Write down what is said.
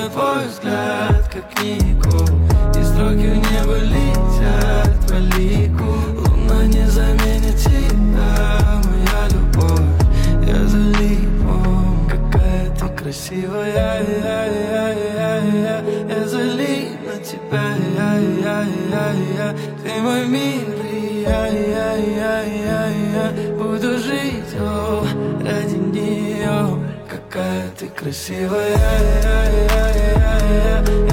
твой взгляд, как нику, и строки в небо летят по лику. Луна не заменит тебя, моя любовь. Я залипом, какая ты красивая. Я залип на тебя. Ты мой мир, и я буду жить, ради нее. Какая ты красивая.